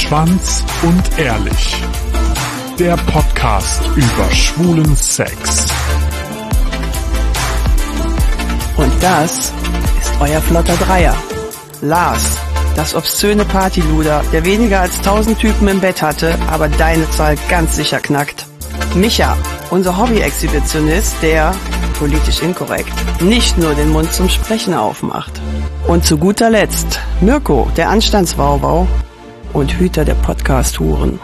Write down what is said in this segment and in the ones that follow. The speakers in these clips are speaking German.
Schwanz und Ehrlich. Der Podcast über schwulen Sex. Und das ist euer flotter Dreier. Lars, das obszöne Partyluder, der weniger als 1000 Typen im Bett hatte, aber deine Zahl ganz sicher knackt. Micha, unser Hobby-Exhibitionist, der, politisch inkorrekt, nicht nur den Mund zum Sprechen aufmacht. Und zu guter Letzt Mirko, der Anstandswauwau und Hüter der Podcast-Huren.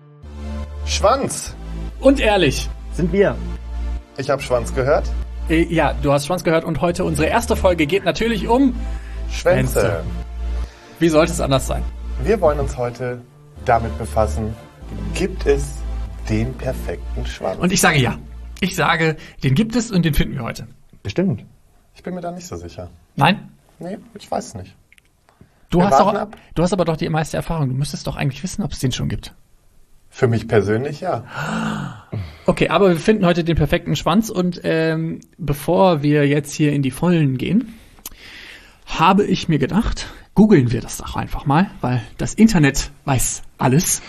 Schwanz! Und ehrlich. Sind wir. Ich habe Schwanz gehört. Ja, du hast Schwanz gehört und heute unsere erste Folge geht natürlich um Schwänze. Wie sollte es anders sein? Wir wollen uns heute damit befassen, gibt es den perfekten Schwanz? Und ich sage ja. Ich sage, den gibt es und den finden wir heute. Bestimmt. Ich bin mir da nicht so sicher. Nein? Nee, ich weiß es nicht. Du Wir hast warten ab. aber doch die meiste Erfahrung. Du müsstest doch eigentlich wissen, ob es den schon gibt. Für mich persönlich ja. Okay, aber wir finden heute den perfekten Schwanz und bevor wir jetzt hier in die Vollen gehen, habe ich mir gedacht, googeln wir das doch einfach mal, weil das Internet weiß alles.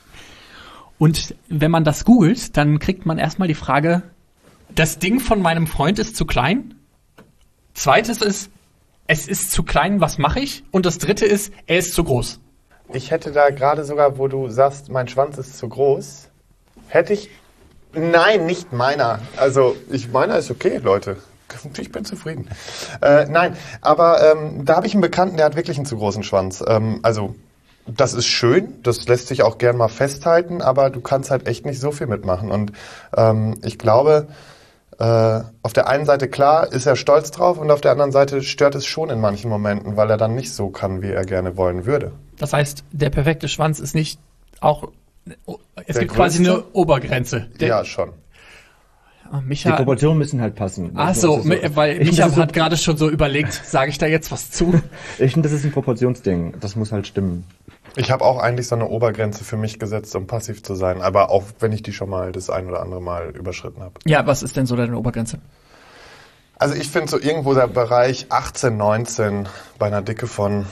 Und wenn man das googelt, dann kriegt man erstmal die Frage, das Ding von meinem Freund ist zu klein. Zweites ist, es ist zu klein, was mache ich? Und das dritte ist, er ist zu groß. Ich hätte da gerade sogar, wo du sagst, mein Schwanz ist zu groß, hätte ich... Nein, nicht meiner. Also, meiner ist okay, Leute. Ich bin zufrieden. Nein, aber da habe ich einen Bekannten, der hat wirklich einen zu großen Schwanz. Also, das ist schön, das lässt sich auch gern mal festhalten, aber du kannst halt echt nicht so viel mitmachen. Und ich glaube, auf der einen Seite, klar, ist er stolz drauf und auf der anderen Seite stört es schon in manchen Momenten, weil er dann nicht so kann, wie er gerne wollen würde. Das heißt, der perfekte Schwanz ist nicht auch... Es Der gibt quasi größte? eine Obergrenze. Ja, schon. Micha, Die Proportionen müssen halt passen. ach so, Das ist weil Ich Micha finde, das hat gerade schon so überlegt, sage ich da jetzt was zu? Ich finde, das ist ein Proportionsding. Das muss halt stimmen. Ich habe auch eigentlich so eine Obergrenze für mich gesetzt, um passiv zu sein, aber auch wenn ich die schon mal das ein oder andere Mal überschritten habe. Ja, was ist denn so deine Obergrenze? Also ich finde so irgendwo der Bereich 18, 19 bei einer Dicke von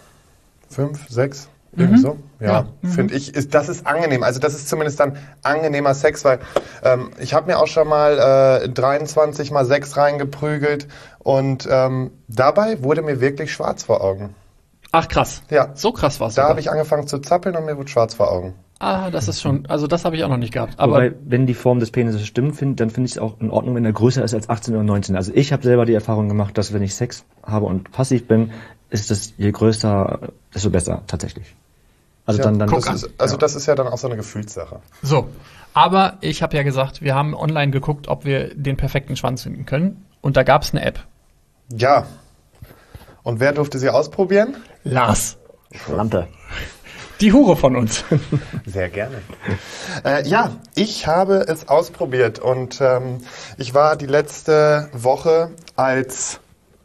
5, 6, irgendwie so. Ja, finde ich, das ist angenehm. Also das ist zumindest dann angenehmer Sex, weil ich habe mir auch schon mal 23 mal 6 reingeprügelt und dabei wurde mir wirklich schwarz vor Augen. Ach krass. Ja. So krass war's. Da sogar. habe ich angefangen zu zappeln und mir wurde schwarz vor Augen. Ah, das ist schon, also das habe ich auch noch nicht gehabt. Aber Wobei, wenn die Form des Penises stimmt, dann finde ich es auch in Ordnung, wenn er größer ist als 18 oder 19. Also ich habe selber die Erfahrung gemacht, dass wenn ich Sex habe und passiv bin, ist es je größer, desto besser tatsächlich. Also Ja, dann das ist ja dann auch so eine Gefühlssache. so. Aber ich habe ja gesagt, wir haben online geguckt, ob wir den perfekten Schwanz finden können. Und da gab es eine App. Ja. Und wer durfte sie ausprobieren? Lars. Lampe. Die Hure von uns. Sehr gerne. Ja, ich habe es ausprobiert und ich war die letzte Woche als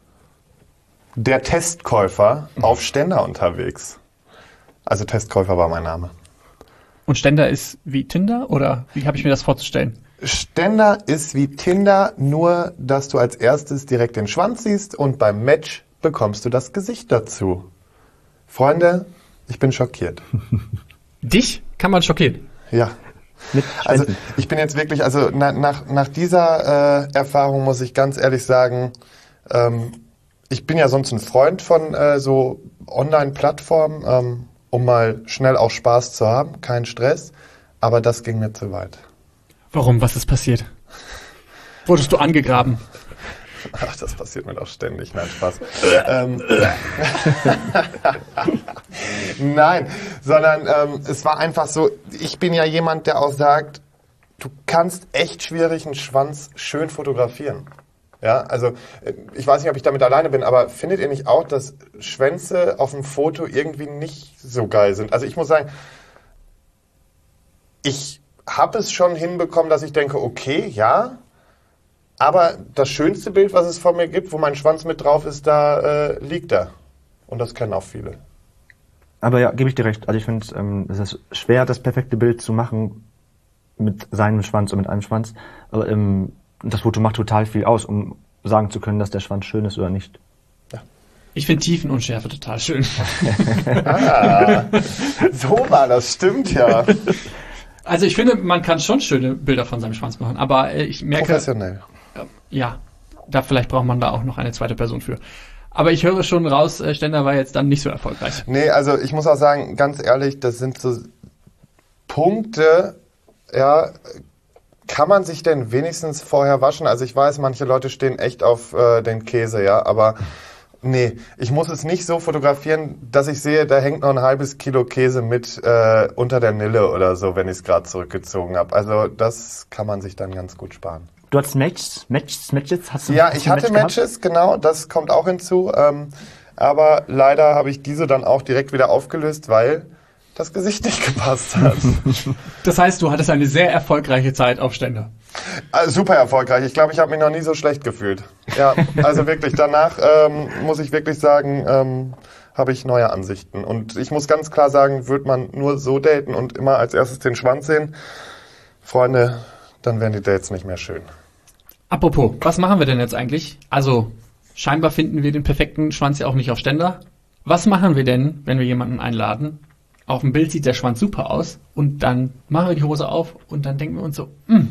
der Testkäufer auf Ständer unterwegs. Also Testkäufer war mein Name. Und Ständer ist wie Tinder oder wie habe ich mir das vorzustellen? Ständer ist wie Tinder, nur dass du als erstes direkt den Schwanz siehst und beim Match bekommst du das Gesicht dazu. Freunde, ich bin schockiert. Dich kann man schockieren. Ja. Mit Also Schwänzen. ich bin jetzt wirklich, also nach dieser Erfahrung muss ich ganz ehrlich sagen, ich bin ja sonst ein Freund von so Online-Plattformen, um mal schnell auch Spaß zu haben, kein Stress, aber das ging mir zu weit. Warum? Was ist passiert? Wurdest du angegraben? Ach, das passiert mir doch ständig, nein, Spaß. Nein, sondern es war einfach so, ich bin ja jemand, der auch sagt, du kannst echt schwierig einen Schwanz schön fotografieren. Ja, also ich weiß nicht, ob ich damit alleine bin, aber findet ihr nicht auch, dass Schwänze auf dem Foto irgendwie nicht so geil sind? Also ich muss sagen, ich habe es schon hinbekommen, dass ich denke, okay, ja, aber das schönste Bild, was es von mir gibt, wo mein Schwanz mit drauf ist, da liegt er. Und das kennen auch viele. Aber ja, gebe ich dir recht. Also ich finde, es ist schwer, das perfekte Bild zu machen mit seinem Schwanz und mit einem Schwanz. Aber das Foto macht total viel aus, um sagen zu können, dass der Schwanz schön ist oder nicht. Ja. Ich finde Tiefenunschärfe total schön. So war das, stimmt ja. Also ich finde, man kann schon schöne Bilder von seinem Schwanz machen, aber ich merke... Professionell. Ja, vielleicht braucht man da auch noch eine zweite Person für. Aber ich höre schon raus, Stender war jetzt dann nicht so erfolgreich. Nee, also ich muss auch sagen, ganz ehrlich, das sind so Punkte, ja, kann man sich denn wenigstens vorher waschen? Also ich weiß, manche Leute stehen echt auf den Käse, ja, aber nee, ich muss es nicht so fotografieren, dass ich sehe, da hängt noch ein halbes Kilo Käse mit unter der Nille oder so, wenn ich es gerade zurückgezogen habe. Also das kann man sich dann ganz gut sparen. Du hattest Matches? Hast du ja, ich hatte Matches, genau, das kommt auch hinzu. Aber leider habe ich diese dann auch direkt wieder aufgelöst, weil das Gesicht nicht gepasst hat. Das heißt, du hattest eine sehr erfolgreiche Zeit auf Ständer. Also super erfolgreich. Ich glaube, ich habe mich noch nie so schlecht gefühlt. Ja, also wirklich, danach muss ich wirklich sagen, habe ich neue Ansichten. Und ich muss ganz klar sagen, würde man nur so daten und immer als erstes den Schwanz sehen, Freunde, dann wären die Dates nicht mehr schön. Apropos, was machen wir denn jetzt eigentlich? Also, scheinbar finden wir den perfekten Schwanz ja auch nicht auf Ständer. Was machen wir denn, wenn wir jemanden einladen? Auf dem Bild sieht der Schwanz super aus und dann machen wir die Hose auf und dann denken wir uns so,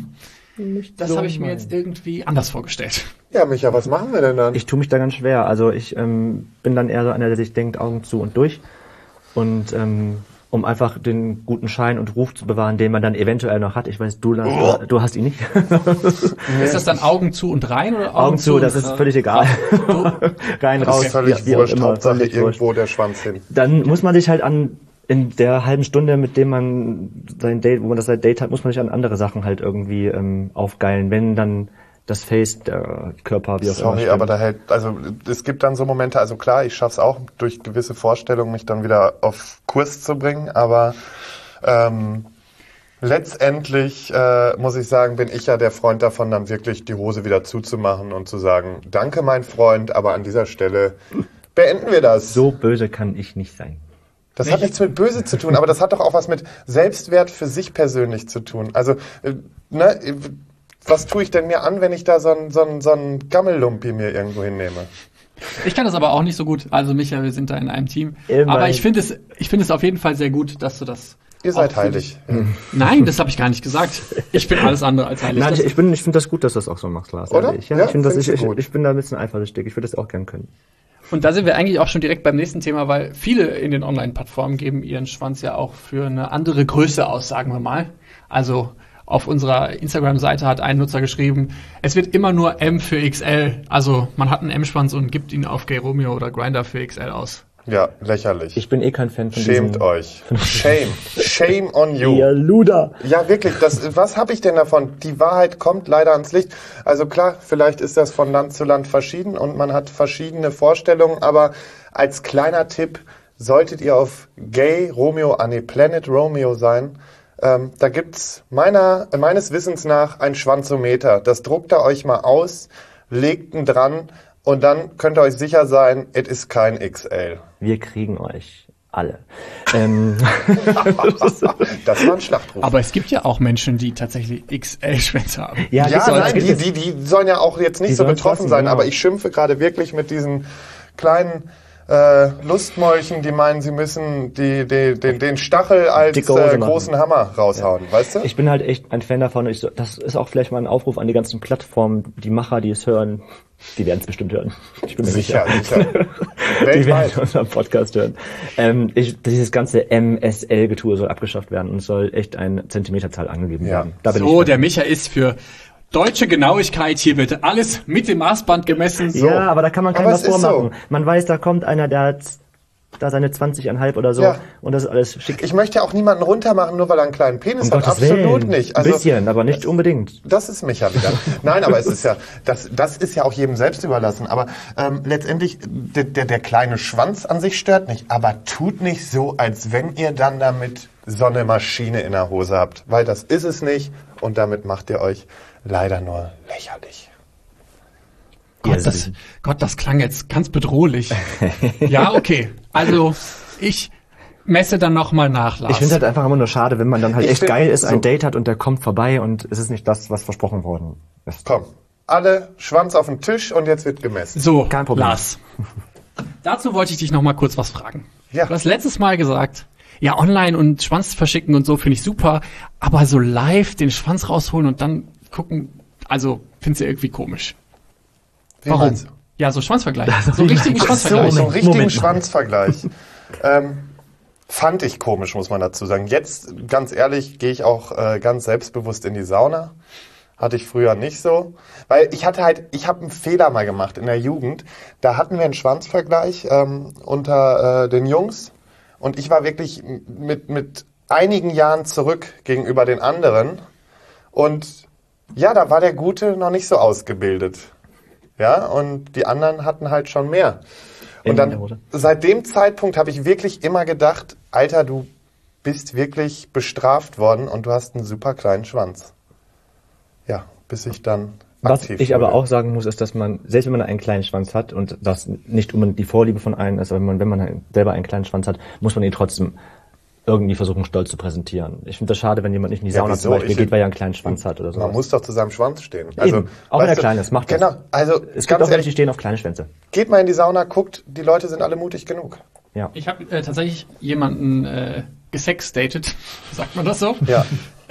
das habe ich mir jetzt irgendwie anders vorgestellt. Ja, Micha, was machen wir denn dann? Ich tue mich da ganz schwer. Also ich bin dann eher so einer, der sich denkt, Augen zu und durch. Und um einfach den guten Schein und Ruf zu bewahren, den man dann eventuell noch hat. Ich weiß, du hast ihn nicht. Ist das dann Augen zu und rein oder Augen zu? Das ist völlig egal. Rein, raus, völlig wurscht, Hauptsache irgendwo der Schwanz hin. Dann muss man sich halt in der halben Stunde, mit dem man sein Date hat, muss man sich an andere Sachen halt irgendwie aufgeilen, wenn dann das Face, der Körper, wie auch immer. Sorry, aber es gibt dann so Momente, also klar, ich schaff's auch durch gewisse Vorstellungen, mich dann wieder auf Kurs zu bringen, aber letztendlich muss ich sagen, bin ich ja der Freund davon, dann wirklich die Hose wieder zuzumachen und zu sagen, danke mein Freund, aber an dieser Stelle beenden wir das. So böse kann ich nicht sein. Das hat nichts mit böse zu tun, aber das hat doch auch was mit Selbstwert für sich persönlich zu tun. Also, was tue ich denn mir an, wenn ich da so einen Gammellumpi mir irgendwo hinnehme? Ich kann das aber auch nicht so gut. Also Micha, wir sind da in einem Team. Immerhin. Aber ich finde es auf jeden Fall sehr gut, dass du das... Ihr seid heilig. Nein, das habe ich gar nicht gesagt. Ich bin alles andere als heilig. Nein, ich finde das gut, dass du das auch so machst, Lars. Oder? Ich bin da ein bisschen eifersüchtig. Ich würde das auch gern können. Und da sind wir eigentlich auch schon direkt beim nächsten Thema, weil viele in den Online-Plattformen geben ihren Schwanz ja auch für eine andere Größe aus, sagen wir mal. Also auf unserer Instagram-Seite hat ein Nutzer geschrieben, es wird immer nur M für XL. Also man hat einen M-Schwanz und gibt ihn auf Gay Romeo oder Grindr für XL aus. Ja, lächerlich. Ich bin kein Fan von Schämt euch. Shame on you. Ihr Luder. Ja, wirklich. Was habe ich denn davon? Die Wahrheit kommt leider ans Licht. Also klar, vielleicht ist das von Land zu Land verschieden und man hat verschiedene Vorstellungen, aber als kleiner Tipp solltet ihr auf Planet Romeo sein. Da gibt's meines Wissens nach ein Schwanzometer. Das druckt ihr euch mal aus, legt ihn dran und dann könnt ihr euch sicher sein, es ist kein XL. Wir kriegen euch alle. Das war ein Schlachtruf. Aber es gibt ja auch Menschen, die tatsächlich XL-Schwänze haben. Ja, nein, die sollen ja auch jetzt nicht so betroffen sein, aber ich schimpfe gerade wirklich mit diesen kleinen Lustmolchen, die meinen, sie müssen den Stachel als großen Hammer raushauen, weißt du? Ich bin halt echt ein Fan davon. Das ist auch vielleicht mal ein Aufruf an die ganzen Plattformen, die Macher, die es hören. Die werden es bestimmt hören. Ich bin mir sicher. Die werden unseren Podcast hören. Dieses ganze MSL-Getue soll abgeschafft werden und es soll echt eine Zentimeterzahl angegeben werden. Da bin so, der Micha ist für deutsche Genauigkeit, hier wird alles mit dem Maßband gemessen. So. Ja, aber da kann man keinem was vormachen. So. Man weiß, da kommt einer, der hat da seine 20,5 oder so und das ist alles schick. Ich möchte ja auch niemanden runtermachen, nur weil er einen kleinen Penis hat. Absolut nicht. Also, ein bisschen, aber nicht unbedingt. Das ist Micha wieder. Nein, aber es ist ja, das ist ja auch jedem selbst überlassen. Aber letztendlich, der kleine Schwanz an sich stört nicht. Aber tut nicht so, als wenn ihr dann damit so eine Maschine in der Hose habt. Weil das ist es nicht und damit macht ihr euch leider nur lächerlich. Gott, das klang jetzt ganz bedrohlich. Ja, okay. Also, ich messe dann nochmal nach, Lars. Ich finde halt einfach immer nur schade, wenn man dann halt echt geil ist, ein Date hat und der kommt vorbei und es ist nicht das, was versprochen worden ist. Komm, alle Schwanz auf den Tisch und jetzt wird gemessen. So, kein Problem. Lars, Dazu wollte ich dich noch mal kurz was fragen. Ja. Du hast letztes Mal gesagt, ja, online und Schwanz verschicken und so finde ich super, aber so live den Schwanz rausholen und dann gucken, also findest du irgendwie komisch. Wie meinst du? Ja, so Schwanzvergleich. So richtigen So, Schwanzvergleich. so einen richtigen Moment mal. Schwanzvergleich. Fand ich komisch, muss man dazu sagen. Jetzt, ganz ehrlich, gehe ich auch ganz selbstbewusst in die Sauna. Hatte ich früher nicht so. Weil ich habe einen Fehler mal gemacht in der Jugend. Da hatten wir einen Schwanzvergleich unter den Jungs. Und ich war wirklich mit einigen Jahren zurück gegenüber den anderen. Und ja, da war der Gute noch nicht so ausgebildet. Ja, und die anderen hatten halt schon mehr. Und dann, seit dem Zeitpunkt habe ich wirklich immer gedacht, Alter, du bist wirklich bestraft worden und du hast einen super kleinen Schwanz. Ja, bis ich dann Was aktiv ich aber wurde. auch sagen muss, ist, dass man, selbst wenn man einen kleinen Schwanz hat und das nicht unbedingt die Vorliebe von einem ist, aber wenn man selber einen kleinen Schwanz hat, muss man ihn trotzdem irgendwie versuchen, stolz zu präsentieren. Ich finde das schade, wenn jemand nicht in die Ja, Sauna wieso? zum Beispiel geht, weil er einen kleinen Schwanz hat oder so. Man muss doch zu seinem Schwanz stehen. Also, Eben, auch wenn er weißt du, klein ist, macht das. Genau, also Es gibt ganz auch welche, die ehrlich, stehen auf kleine Schwänze. geht mal in die Sauna, guckt, die Leute sind alle mutig genug. Ja. Ich habe tatsächlich jemanden gesexdatet, sagt man das so? Ja.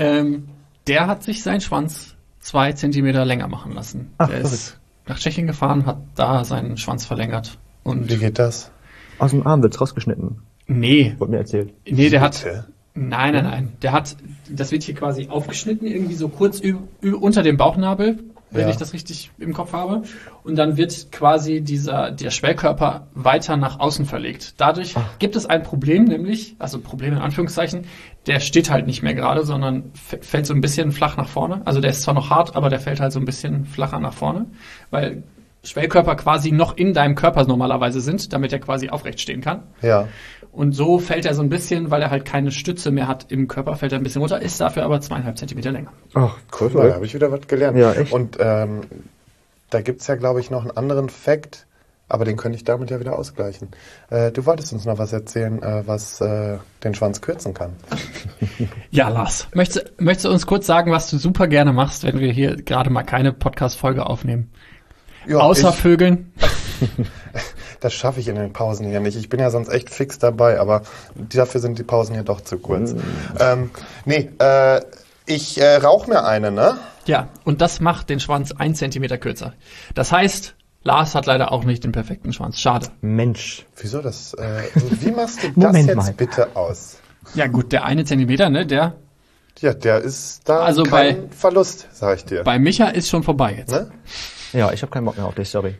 Der hat sich seinen Schwanz 2 Zentimeter länger machen lassen. Ach, Der ist nach Tschechien gefahren, hat da seinen Schwanz verlängert. Und Wie geht das? Aus dem Arm wird's rausgeschnitten, nee, wurde mir erzählt. der hat Bitte? Nein. Der hat, das wird hier quasi aufgeschnitten, irgendwie so kurz unter dem Bauchnabel, wenn Ja. ich das richtig im Kopf habe. Und dann wird quasi der Schwellkörper weiter nach außen verlegt. Dadurch gibt es ein Problem, nämlich, also Problem in Anführungszeichen, der steht halt nicht mehr gerade, sondern fällt so ein bisschen flach nach vorne. Also der ist zwar noch hart, aber der fällt halt so ein bisschen flacher nach vorne, weil Schwellkörper quasi noch in deinem Körper normalerweise sind, damit er quasi aufrecht stehen kann. Ja. Und so fällt er so ein bisschen, weil er halt keine Stütze mehr hat im Körper, fällt er ein bisschen runter, ist dafür aber 2,5 Zentimeter länger. Ach, Cool, da habe ich wieder was gelernt. Ja, echt. Und da gibt's ja, glaube ich, noch einen anderen Fact, aber den könnte ich damit ja wieder ausgleichen. Du wolltest uns noch was erzählen, was den Schwanz kürzen kann. Ja, Lars, möchtest du uns kurz sagen, was du super gerne machst, wenn wir hier gerade mal keine Podcast-Folge aufnehmen? Ja, Außer Vögeln. das schaffe ich in den Pausen hier nicht. Ich bin ja sonst echt fix dabei, aber dafür sind die Pausen hier doch zu kurz. Ich rauche mir eine, ne? Ja, und das macht den Schwanz 1 Zentimeter kürzer. Das heißt, Lars hat leider auch nicht den perfekten Schwanz. Schade. Mensch. Wieso das? Wie machst du das Moment jetzt mal. bitte aus? Ja gut, der 1 Zentimeter, ne, der Ja, der ist da Also kein Verlust, sag ich dir. bei Micha ist schon vorbei jetzt. Ne? Ja, ich habe keinen Bock mehr auf dich, sorry.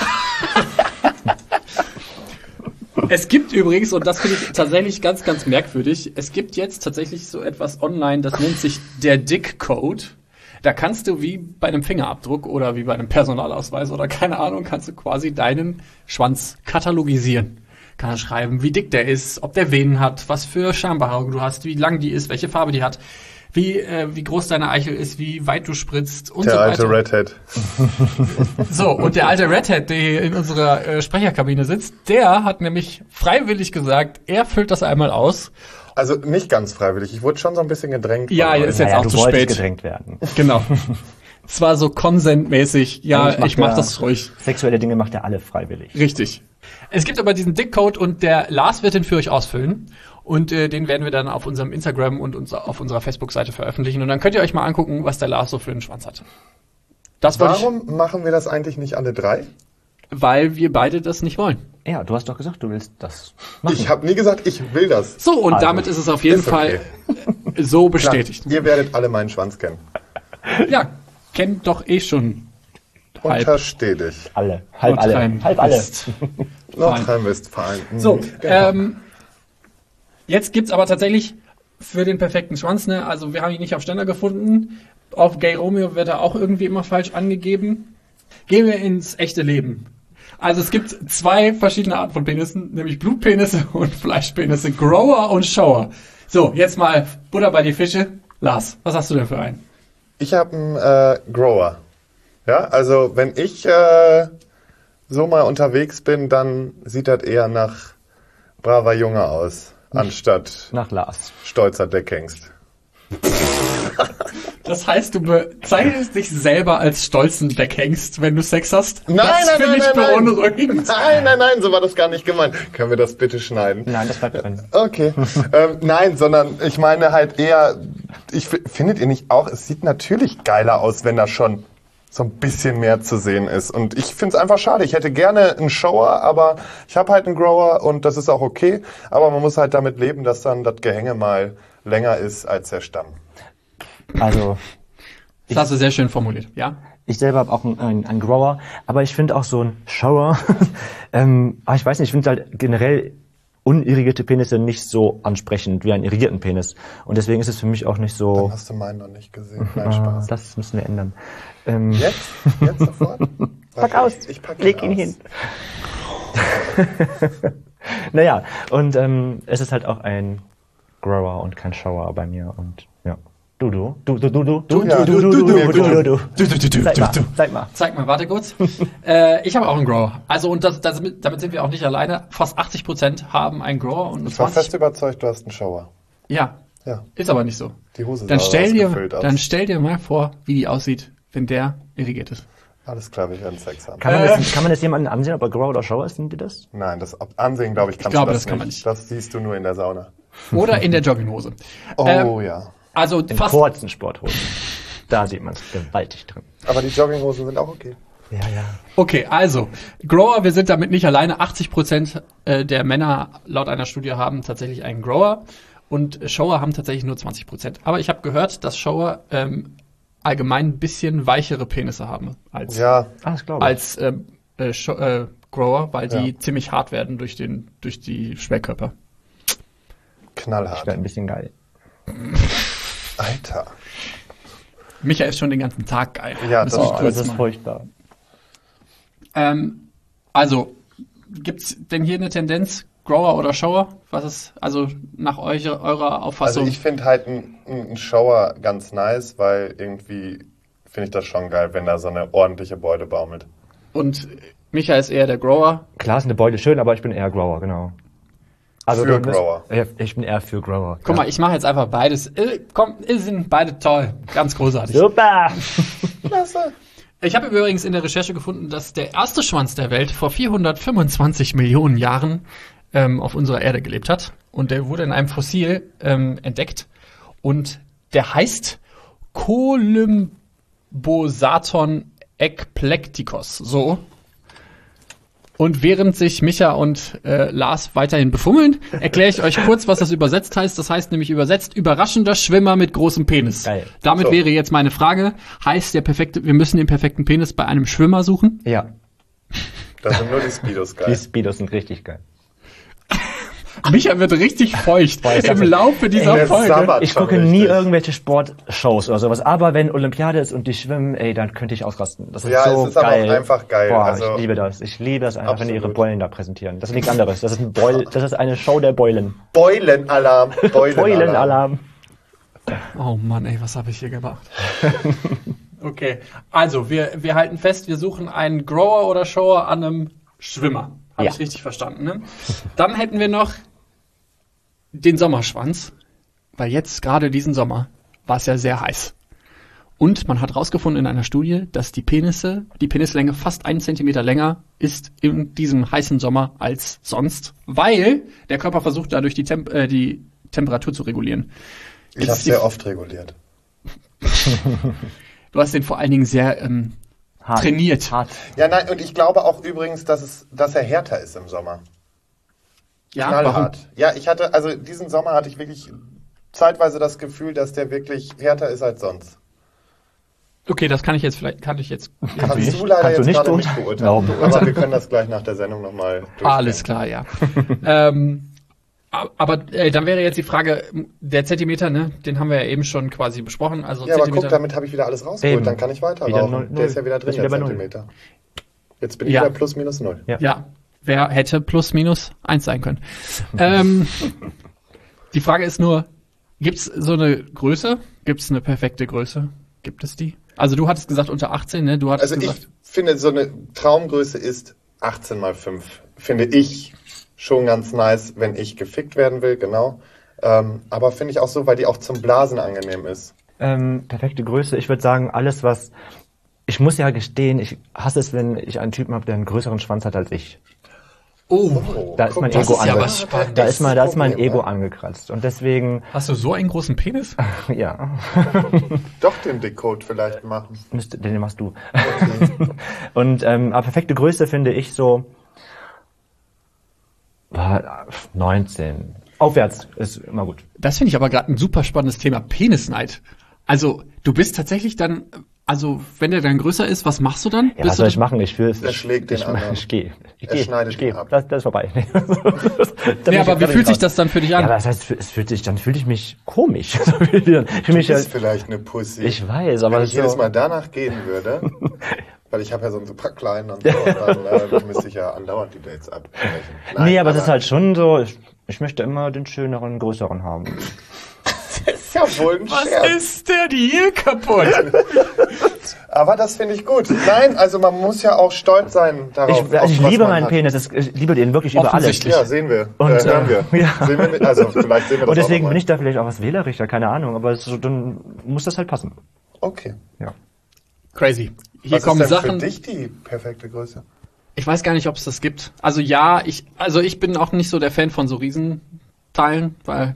Es gibt übrigens, und das finde ich tatsächlich ganz, ganz merkwürdig, es gibt jetzt tatsächlich so etwas online, das nennt sich der Dick-Code. Da kannst du wie bei einem Fingerabdruck oder wie bei einem Personalausweis oder keine Ahnung, kannst du quasi deinen Schwanz katalogisieren. Kann er schreiben, wie dick der ist, ob der Venen hat, was für Schambehaarung du hast, wie lang die ist, welche Farbe die hat, wie groß deine Eichel ist, wie weit du spritzt und Der so alte weiter. Redhead. So, und der alte Redhead, der hier in unserer Sprecherkabine sitzt, der hat nämlich freiwillig gesagt, er füllt das einmal aus. Also nicht ganz freiwillig. Ich wurde schon so ein bisschen gedrängt. Ja, von ja, euch. ist jetzt auch du zu wolltest spät. gedrängt werden. Genau. Es war so konsentmäßig. Ja, ich mach ja- das ruhig. Sexuelle Dinge macht er alle freiwillig. Richtig. Es gibt aber diesen Dick-Code und der Lars wird den für euch ausfüllen. Und den werden wir dann auf unserem Instagram und auf unserer Facebook-Seite veröffentlichen. Und dann könnt ihr euch mal angucken, was der Lars so für einen Schwanz hat. Das wollte ich, Warum machen wir das eigentlich nicht alle drei? weil wir beide das nicht wollen. Ja, du hast doch gesagt, du willst das machen. Ich habe nie gesagt, ich will das. So, und Also, damit ist es auf jeden ist Fall okay. so Klar, bestätigt. ihr werdet alle meinen Schwanz kennen. Ja, kennt doch eh schon. Halb. Untersteh dich. Alle. Halb alle. Halb alle. Nordrhein-Westfalen. So, Genau. jetzt gibt's aber tatsächlich für den perfekten Schwanz, ne? Also wir haben ihn nicht auf Ständer gefunden. Auf Gay Romeo wird er auch irgendwie immer falsch angegeben. Gehen wir ins echte Leben. Also es gibt 2 verschiedene Arten von Penissen, nämlich Blutpenisse und Fleischpenisse, Grower und Shower. So, jetzt mal Butter bei die Fische. Lars, was hast du denn für einen? Ich habe einen Grower. Ja, also wenn ich so mal unterwegs bin, dann sieht das eher nach braver Junge aus, anstatt Nach Lars. stolzer Deckhengst. Das heißt, du bezeichnest dich selber als stolzen Deckhengst, wenn du Sex hast? Nein, das finde ich beunruhigend. Nein, so war das gar nicht gemeint. Können wir das bitte schneiden? Nein, das bleibt drin. Okay. Nein, sondern ich meine halt eher, findet ihr nicht auch, es sieht natürlich geiler aus, wenn da schon so ein bisschen mehr zu sehen ist. Und ich finde es einfach schade. Ich hätte gerne einen Shower, aber ich habe halt einen Grower und das ist auch okay. Aber man muss halt damit leben, dass dann das Gehänge mal länger ist als der Stamm. Also, Das hast du sehr schön formuliert, ja? ich selber habe auch einen Grower, aber ich finde auch so ein Shower, aber ich weiß nicht, ich finde halt generell unirrigierte Penisse nicht so ansprechend wie einen irrigierten Penis. Und deswegen ist es für mich auch nicht so... Dann hast du meinen noch nicht gesehen. Nein, Spaß. Das müssen wir ändern. Jetzt? Jetzt sofort? Pack aus, Ich pack leg ihn aus. hin. Naja, und es ist halt auch ein Grower und kein Shower bei mir. Und ja. Du. Zeig mal. Zeig mal, warte kurz. Ich habe auch einen Grower. Also, und damit sind wir auch nicht alleine. Fast 80% haben einen Grower und Ich war 20. fest überzeugt, du hast einen Shower. Ja, Ja, ist aber nicht so. die Hose Dann sah ausgefüllt aus. stell dir mal vor, wie die aussieht, wenn der irrigiert ist. Alles klar, wir werden Sex haben. Kann man das jemandem ansehen, ob er Grower oder Shower ist? Sind die das? Nein, das ansehen, glaube ich, kannst glaube, du das das kann nicht. man nicht. Das siehst du nur in der Sauna. Oder in der Jogginghose. Oh ja. Also In fast. kurzen Sporthosen. Da sieht man es gewaltig drin. Aber die Jogginghosen sind auch okay. Ja. Okay, also Grower, wir sind damit nicht alleine. 80% der Männer laut einer Studie haben tatsächlich einen Grower und Shower haben tatsächlich nur 20%. Aber ich habe gehört, dass Shower allgemein ein bisschen weichere Penisse haben als Ja, Das glaube ich. Grower, weil die Ja. ziemlich hart werden durch die Schwerkörper. knallhart. Wäre ein bisschen geil. Alter. Michael ist schon den ganzen Tag geil. Ja, Müssen das wir stimmt. kurz Das ist machen. furchtbar. Also, gibt's denn hier eine Tendenz, Grower oder Shower? Was ist, also nach eurer Auffassung? Also ich finde halt einen Shower ganz nice, weil irgendwie finde ich das schon geil, wenn da so eine ordentliche Beute baumelt. Und Michael ist eher der Grower. Klar ist eine Beute schön, aber ich bin eher Grower, genau. Also Für du bist- Grower. Ja, ich bin eher für Grower. Guck mal, ich mache jetzt einfach beides. Sind beide toll. Ganz großartig. Super! Klasse. Ich habe übrigens in der Recherche gefunden, dass der erste Schwanz der Welt vor 425 Millionen Jahren auf unserer Erde gelebt hat. Und der wurde in einem Fossil entdeckt. Und der heißt Colymbosaton ekplektikos. So. Und während sich Micha und Lars weiterhin befummeln, erkläre ich euch kurz, was das übersetzt heißt. Das heißt nämlich übersetzt überraschender Schwimmer mit großem Penis. Geil. Damit So. wäre jetzt meine Frage, heißt wir müssen den perfekten Penis bei einem Schwimmer suchen? Ja, Da sind nur die Speedos die geil. Speedos sind richtig geil. Micha wird richtig feucht Boah, ich im dachte- Laufe dieser Der Folge. sabbert Ich schon gucke nie richtig. irgendwelche Sportshows oder sowas, aber wenn Olympiade ist und die schwimmen, ey, dann könnte ich ausrasten. Das ist Ja, so es ist aber geil. auch einfach geil. Boah, Also- ich liebe das. Ich liebe das einfach, wenn die ihre Absolut. Beulen da präsentieren. Das ist nichts anderes. Das ist das ist eine Show der Beulen. Beulenalarm. Beulenalarm. Oh Mann, ey, was habe ich hier gemacht? Okay, also wir halten fest, wir suchen einen Grower oder Shower an einem Schwimmer. Habe Ja. ich richtig verstanden, ne? Dann hätten wir noch den Sommerschwanz, weil jetzt gerade diesen Sommer war es ja sehr heiß. Und man hat rausgefunden in einer Studie, dass die Penislänge fast 1 Zentimeter länger ist in diesem heißen Sommer als sonst, weil der Körper versucht dadurch die Temperatur zu regulieren. Ich habe sehr oft reguliert. Du hast den vor allen Dingen sehr Hart. trainiert. Hart. Ja, nein, und ich glaube auch übrigens, dass er härter ist im Sommer. Ja, Knallhart. Ja, diesen Sommer hatte ich wirklich zeitweise das Gefühl, dass der wirklich härter ist als sonst. Okay, das kann ich jetzt. Kannst du nicht? leider Kannst du jetzt nicht gerade tun? nicht beurteilen. Warum? Aber wir können das gleich nach der Sendung nochmal durchgehen. Alles klar, ja. Aber dann wäre jetzt die Frage, der Zentimeter, ne, den haben wir ja eben schon quasi besprochen. Also Ja, aber Zentimeter. guck, damit habe ich wieder alles rausgeholt. Eben. Dann kann ich weiter Wieder rauchen. null. Der ist ja wieder drin, Ist der wieder bei null. Zentimeter. Jetzt bin ich Ja. wieder plus minus 0. Ja. Ja, wer hätte plus minus 1 sein können? Die Frage ist nur, gibt's so eine Größe? Gibt's eine perfekte Größe? Gibt es die? Also du hattest gesagt unter 18, ne? Du hattest Also gesagt, ich finde, so eine Traumgröße ist 18 mal 5. Finde ich schon ganz nice, wenn ich gefickt werden will, genau. Aber finde ich auch so, weil die auch zum Blasen angenehm ist. Perfekte Größe. Ich würde sagen, alles was... Ich muss ja gestehen, ich hasse es, wenn ich einen Typen habe, der einen größeren Schwanz hat als ich. Oh, Da ist mein das Ego ist ja was Spannendes. Da ist mein Ego angekratzt. Und deswegen, Hast du so einen großen Penis? ja, Doch den Decode vielleicht machen. den machst du. Und aber perfekte Größe finde ich so 19. Aufwärts ist immer gut. Das finde ich aber gerade ein super spannendes Thema, Penisneid. Also, du bist tatsächlich dann, also, wenn der dann größer ist, was machst du dann? Ja, was soll ich machen? Ich will Er schlägt den anderen. Ich gehe. Er schneidet ihn ab. Das ist vorbei. Nee, aber wie fühlt sich das dann für dich Ja, an? aber das heißt, dann fühle ich mich komisch. Ich fühle mich Das ist vielleicht eine Pussy. ich weiß, aber Wenn das ich jedes so, Mal danach gehen würde, weil ich habe ja so einen super kleinen und so, dann müsste ich ja andauernd die Dates abbrechen. nee, aber es ist halt schon so, ich möchte immer den schöneren, größeren haben. Das ist ja wohl ein Scherz. ist der Deal kaputt? Aber das finde ich gut. Nein, also man muss ja auch stolz sein darauf. Ich was liebe man meinen hat. Penis, ich liebe den wirklich über alles. Offensichtlich. Ja, sehen wir. Und, Hören wir. ja. Sehen wir mit, also vielleicht sehen wir das Und deswegen auch noch bin mal. ich da vielleicht auch was wählerischer, keine Ahnung, aber dann muss das halt passen. Okay. Ja. Crazy. Hier Was kommen ist denn Sachen. für dich die perfekte Größe? Ich weiß gar nicht, ob es das gibt. Also ja, ich bin auch nicht so der Fan von so Riesenteilen, weil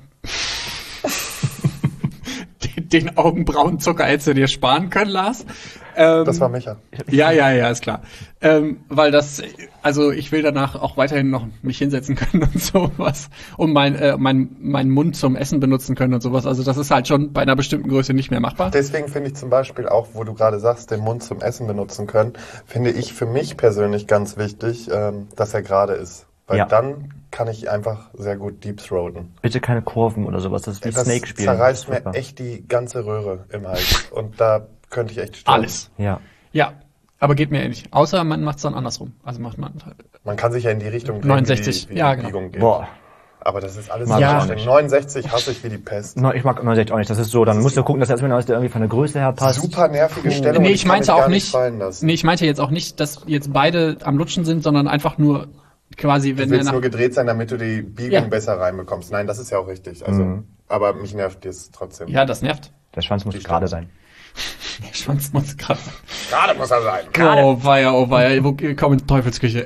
den Augenbrauenzucker hättest du dir sparen können, Lars. Das war Micha. Ja, ist klar. Weil also ich will danach auch weiterhin noch mich hinsetzen können und sowas und meinen Mund zum Essen benutzen können und sowas. Also das ist halt schon bei einer bestimmten Größe nicht mehr machbar. Deswegen finde ich zum Beispiel auch, wo du gerade sagst, den Mund zum Essen benutzen können, finde ich für mich persönlich ganz wichtig, dass er gerade ist. Weil Ja. dann kann ich einfach sehr gut deep throaten. Bitte keine Kurven oder sowas, das ist wie Das Snake spielen. zerreißt Das mir ist super. echt die ganze Röhre im Hals. Und da könnte ich echt sterben. Alles. Ja. Ja, aber geht mir ähnlich. Außer man macht es dann andersrum. Also macht man halt Man kann sich ja in die Richtung drehen, 69, wie die ja, genau. Biegung geht. Boah. Aber das ist alles Mag ich auch anstrengend. nicht. 69 hasse ich wie die Pest. Ich mag 69 auch nicht, das ist so, dann musst du gucken, dass der irgendwie von der Größe her passt. Super nervige Stellung. Nee, und ich kann mich meinte auch gar nicht. fallen lassen. Nee, ich meinte jetzt auch nicht, dass jetzt beide am Lutschen sind, sondern einfach nur quasi, Du wenn er willst nach. nur gedreht sein, damit du die Biegung Ja. besser reinbekommst. Nein, das ist ja auch richtig. Also, aber mich nervt das trotzdem. Ja, das nervt. Der Schwanz muss Die gerade Stange. sein. Der Schwanz muss gerade. Gerade muss er sein. Oh weia, wo kommen in Teufelsküche?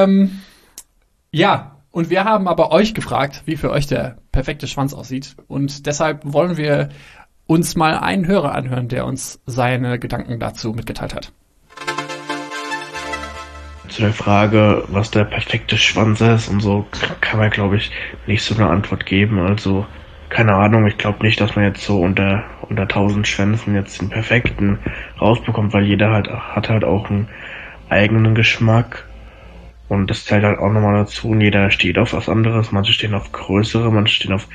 Ja, und wir haben aber euch gefragt, wie für euch der perfekte Schwanz aussieht. Und deshalb wollen wir uns mal einen Hörer anhören, der uns seine Gedanken dazu mitgeteilt hat. Zu der Frage, was der perfekte Schwanz ist und so, kann man, glaube ich, nicht so eine Antwort geben. Also, keine Ahnung, ich glaube nicht, dass man jetzt so unter 1000 Schwänzen jetzt den perfekten rausbekommt, weil jeder hat halt auch einen eigenen Geschmack. Und das zählt halt auch nochmal dazu. Und jeder steht auf was anderes. Manche stehen auf größere, manche stehen auf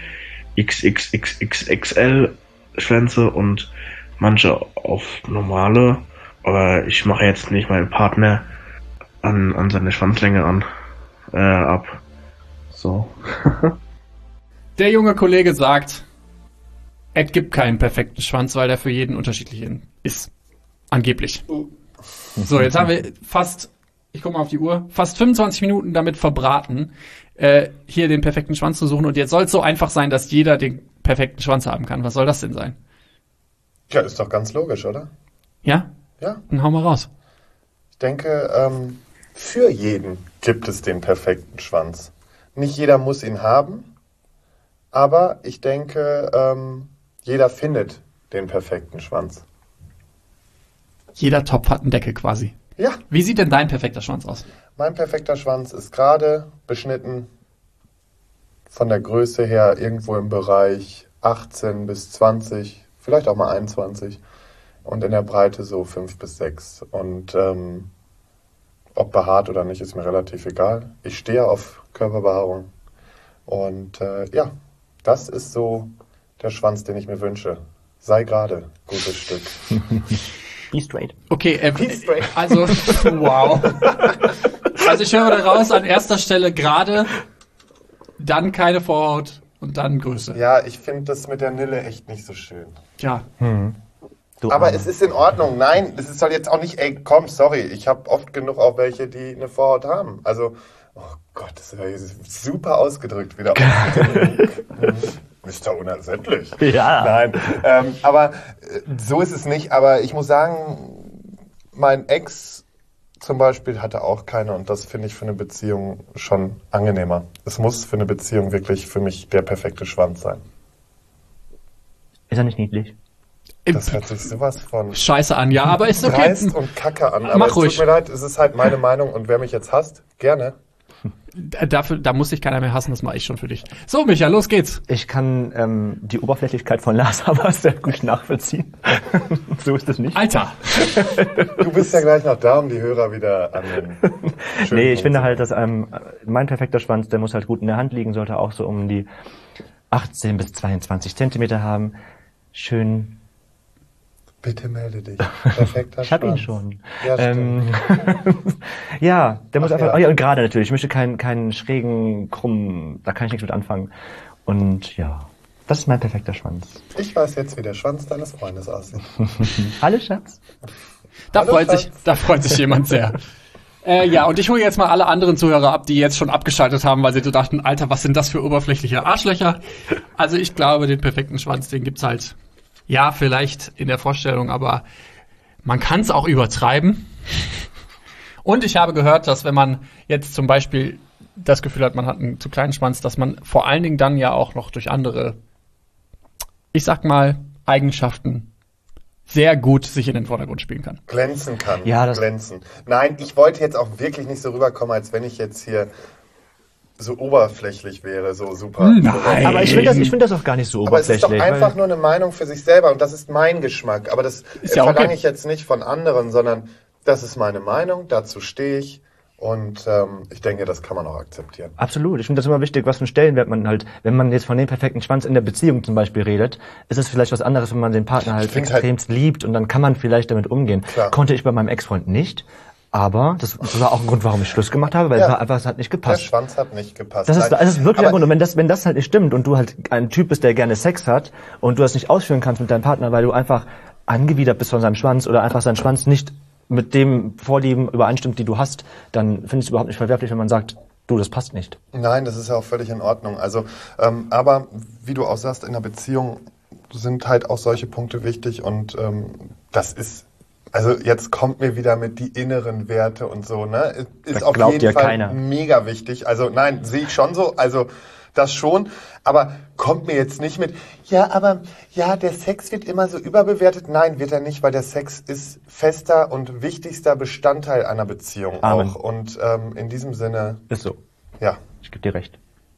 XXXXXL Schwänze und manche auf normale. Aber ich mache jetzt nicht meinen Partner an seine Schwanzlänge ab. So. Der junge Kollege sagt, es gibt keinen perfekten Schwanz, weil der für jeden unterschiedlich ist. Angeblich. So, jetzt haben wir ich guck mal auf die Uhr, fast 25 Minuten damit verbraten, hier den perfekten Schwanz zu suchen. Und jetzt soll es so einfach sein, dass jeder den perfekten Schwanz haben kann. Was soll das denn sein? Ja, ist doch ganz logisch, oder? Ja? Ja. Dann hau mal raus. Ich denke, für jeden gibt es den perfekten Schwanz. Nicht jeder muss ihn haben, aber ich denke, jeder findet den perfekten Schwanz. Jeder Topf hat einen Deckel quasi. Ja, Wie sieht denn dein perfekter Schwanz aus? mein perfekter Schwanz ist gerade beschnitten, von der Größe her irgendwo im Bereich 18 bis 20, vielleicht auch mal 21 und in der Breite so 5 bis 6. Und ob behaart oder nicht, ist mir relativ egal. Ich stehe auf Körperbehaarung und ja, das ist so der Schwanz, den ich mir wünsche. Sei gerade, gutes Stück. Be straight. Okay, straight. also, wow. Also ich höre da raus, an erster Stelle gerade, dann keine Vorhaut und dann Größe. Ja, ich finde das mit der Nille echt nicht so schön. Ja. Du Aber Arme. es ist in Ordnung. Nein, es soll jetzt auch nicht, ey, komm, sorry. Ich habe oft genug auch welche, die eine Vorhaut haben. Also, oh Gott, das war jetzt super ausgedrückt wieder. ist doch unersättlich. Ja. Nein, aber so ist es nicht. Aber ich muss sagen, mein Ex zum Beispiel hatte auch keine und das finde ich für eine Beziehung schon angenehmer. Es muss für eine Beziehung wirklich für mich der perfekte Schwanz sein. Ist er nicht niedlich? Das hört sich sowas von Scheiße an, ja, aber ist okay. dreist und kacke an. Aber Mach es ruhig. tut mir leid, es ist halt meine Meinung und wer mich jetzt hasst, gerne. Da muss sich keiner mehr hassen, das mache ich schon für dich. So, Micha, los geht's. Ich kann die Oberflächlichkeit von Lars aber sehr gut nachvollziehen. So ist es nicht. Alter. Du bist ja gleich noch da, um die Hörer wieder an den schönen Nee, ich Punkt finde zu halt, dass mein perfekter Schwanz, der muss halt gut in der Hand liegen, sollte auch so um die 18 bis 22 Zentimeter haben. Schön. Bitte melde dich. Perfekter Ich habe ihn Schwanz. schon. Ja, stimmt. Ja, der muss einfach. ja. Oh ja, und gerade natürlich. Ich möchte keinen schrägen, krummen. Da kann ich nichts mit anfangen. Und ja, das ist mein perfekter Schwanz. Ich weiß jetzt, wie der Schwanz deines Freundes aussieht. Hallo Schatz. Da Hallo, freut sich jemand sehr. Ja, und ich hole jetzt mal alle anderen Zuhörer ab, die jetzt schon abgeschaltet haben, weil sie so dachten, Alter, was sind das für oberflächliche Arschlöcher? Also ich glaube, den perfekten Schwanz, den gibt's halt, ja, vielleicht in der Vorstellung, aber man kann es auch übertreiben. Und ich habe gehört, dass wenn man jetzt zum Beispiel das Gefühl hat, man hat einen zu kleinen Schwanz, dass man vor allen Dingen dann ja auch noch durch andere, ich sag mal, Eigenschaften sehr gut sich in den Vordergrund spielen kann. Glänzen kann. Ja, das- glänzen. Nein, ich wollte jetzt auch wirklich nicht so rüberkommen, als wenn ich jetzt hier so oberflächlich wäre, so super. Nein. Aber ich finde das auch gar nicht so Aber es ist oberflächlich. doch einfach weil- nur eine Meinung für sich selber und das ist mein Geschmack. Aber das Ist ja verlange okay. ich jetzt nicht von anderen, sondern das ist meine Meinung, dazu stehe ich und ich denke, das kann man auch akzeptieren. Absolut. Ich finde das immer wichtig, was für einen Stellenwert man halt, wenn man jetzt von dem perfekten Schwanz in der Beziehung zum Beispiel redet, ist es vielleicht was anderes, wenn man den Partner halt finde extremst liebt und dann kann man vielleicht damit umgehen. Klar. Konnte ich bei meinem Ex-Freund nicht, aber das war auch ein Grund, warum ich Schluss gemacht habe, weil Ja. es war einfach, es hat nicht Der gepasst. Schwanz hat nicht gepasst. Das ist Nein. wirklich ein Aber Grund. Und wenn das halt nicht stimmt und du halt ein Typ bist, der gerne Sex hat und du das nicht ausführen kannst mit deinem Partner, weil du einfach angewidert bist von seinem Schwanz oder einfach sein Schwanz nicht mit dem Vorlieben übereinstimmt, die du hast, dann finde ich es überhaupt nicht verwerflich, wenn man sagt, du, das passt nicht. Nein, das ist ja auch völlig in Ordnung. Also, aber wie du auch sagst, in einer Beziehung sind halt auch solche Punkte wichtig und das ist, also jetzt kommt mir wieder mit die inneren Werte und so, ne? Ist Das auf glaubt jeden dir Fall keiner. mega wichtig. Also nein, sehe ich schon so, also das schon, aber kommt mir jetzt nicht mit, ja, aber ja, der Sex wird immer so überbewertet. Nein, wird er nicht, weil der Sex ist fester und wichtigster Bestandteil einer Beziehung Amen. auch. Und in diesem Sinne, Ist so. ja. Ich gebe dir recht.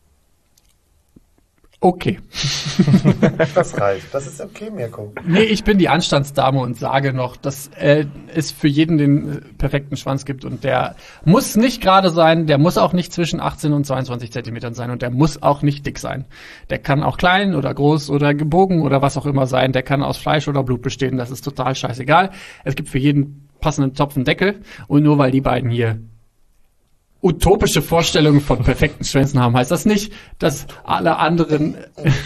Okay. Das reicht. Das ist okay, Mirko. Nee, ich bin die Anstandsdame und sage noch, dass es für jeden den perfekten Schwanz gibt und der muss nicht gerade sein, der muss auch nicht zwischen 18 und 22 Zentimetern sein und der muss auch nicht dick sein. Der kann auch klein oder groß oder gebogen oder was auch immer sein, der kann aus Fleisch oder Blut bestehen, das ist total scheißegal. Es gibt für jeden passenden Topf einen Deckel und nur weil die beiden hier utopische Vorstellungen von perfekten Schwänzen haben, heißt das nicht, dass alle anderen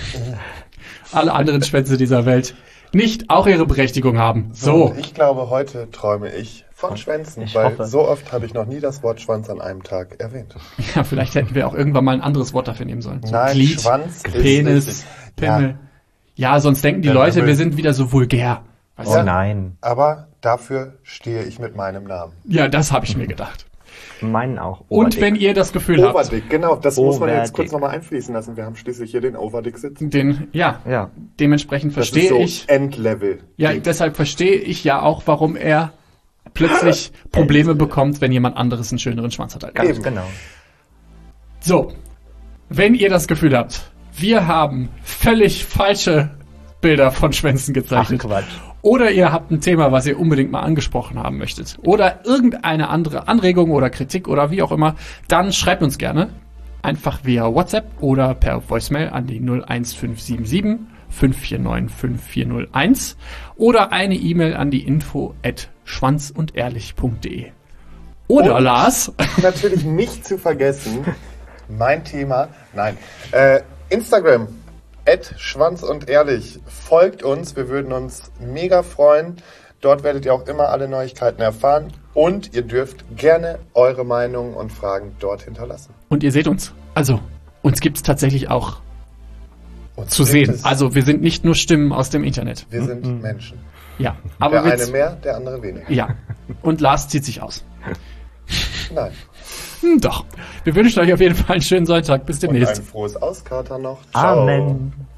Schwänze dieser Welt nicht auch ihre Berechtigung haben. So. Und ich glaube, heute träume ich von Schwänzen, Ich weil hoffe. so oft habe ich noch nie das Wort Schwanz an einem Tag erwähnt. Ja, vielleicht hätten wir auch irgendwann mal ein anderes Wort dafür nehmen sollen. So Nein, Glied, Schwanz ist Penis, richtig. Pimmel. Ja, sonst denken die Der Leute, Pimmel. wir sind wieder so vulgär. Weißt Oh du? nein. Aber dafür stehe ich mit meinem Namen. Ja, das habe ich mir gedacht. Meinen auch. Und Oberdick. wenn ihr das Gefühl habt, Overdick, genau, das muss man jetzt Overdick. kurz nochmal einfließen lassen. Wir haben schließlich hier den Overdick sitzen. Ja. Dementsprechend Das verstehe ist so ich. Endlevel. Ja, deshalb verstehe ich ja auch, warum er plötzlich Probleme bekommt, wenn jemand anderes einen schöneren Schwanz hat als er. Eben. Genau. So, wenn ihr das Gefühl habt, wir haben völlig falsche Bilder von Schwänzen gezeichnet. Ach, Quatsch. Oder ihr habt ein Thema, was ihr unbedingt mal angesprochen haben möchtet. Oder irgendeine andere Anregung oder Kritik oder wie auch immer, dann schreibt uns gerne. Einfach via WhatsApp oder per Voicemail an die 01577 549 5401 oder eine E-Mail an die info@schwanzundehrlich.de. Oder Und- Lars, Natürlich nicht zu vergessen, mein Thema, Instagram, @schwanzundehrlich. Folgt uns, wir würden uns mega freuen. Dort werdet ihr auch immer alle Neuigkeiten erfahren. Und ihr dürft gerne eure Meinungen und Fragen dort hinterlassen. und ihr seht uns. Also, uns gibt's tatsächlich auch Uns zu bringt sehen. es- Also wir sind nicht nur Stimmen aus dem Internet. Wir sind Menschen. Ja, aber Der eine mehr, der andere weniger. ja. Und Lars zieht sich aus. Nein. Doch. Wir wünschen euch auf jeden Fall einen schönen Sonntag. Bis Und demnächst. ein frohes Auskater noch. Ciao. Amen.